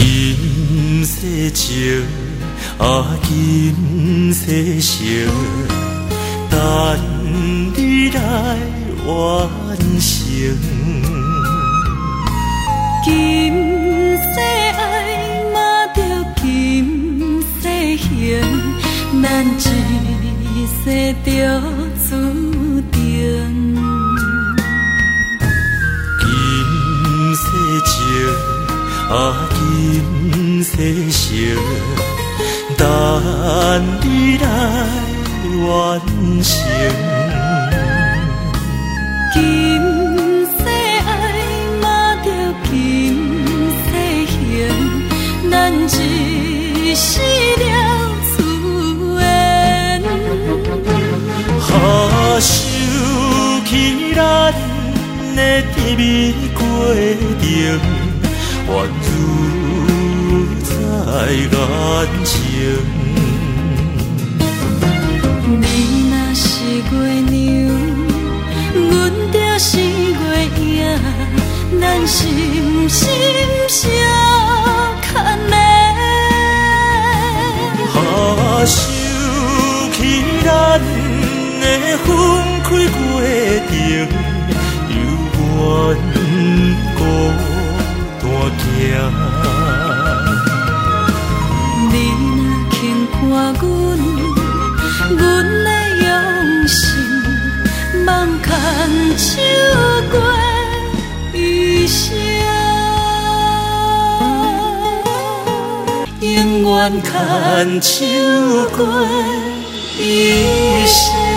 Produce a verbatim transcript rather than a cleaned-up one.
今世情啊，今世情，等你来完成。 今世爱嘛着今世行，咱一世着注定。 今世情啊，今世情，等你来完成。 今世爱嘛着今世行，咱一世了此缘。 哈，想起咱的甜蜜过程，宛如在眼前。 你若是月娘，阮就是月影，咱心心相牵连。 哈，想起咱的分开过程，犹原孤单行。 你若轻看阮，阮的用心，望牵手过余生，永远牵手过余生。